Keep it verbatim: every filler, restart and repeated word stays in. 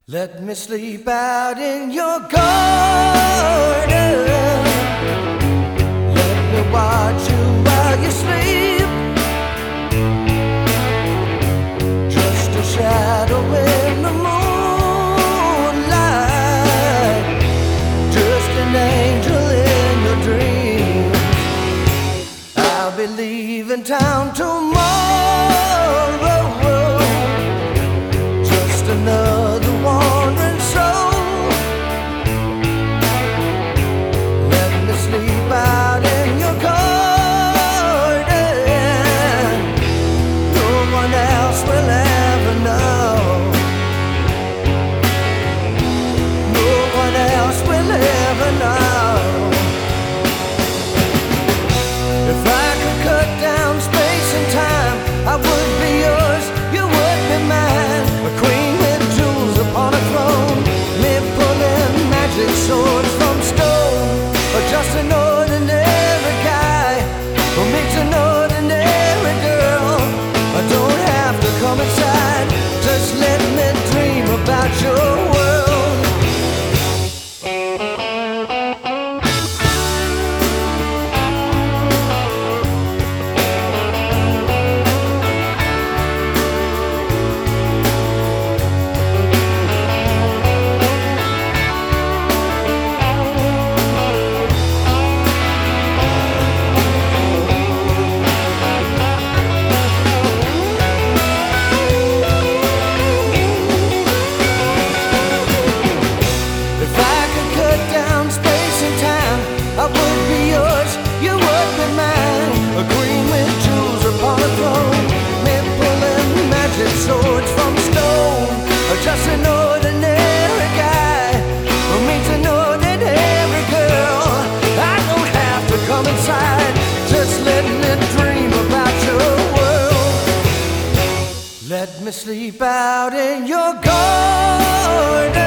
Let me sleep out in your garden. Let me watch you while you sleep. Just a shadow in the moonlight, just an angel in your dreams. I'll be leaving town tomorrow. Just another wandering soul. Let me sleep out in your garden. No one else will ever know. No one else will ever know. If I could cut down space and time, I would be yours, you would be mine. A queen with jewels upon a throne, me pulling magic swords from stone. Or just an ordinary guy who meets an ordinary girl. I don't have to come inside, just let me dream about your world. I would be yours, you would be mine. A queen with jewels upon a throne, me pulling magic swords from stone. Or just an ordinary guy who meets an ordinary girl. I don't have to come inside, just let me dream about your world. Let me sleep out in your garden.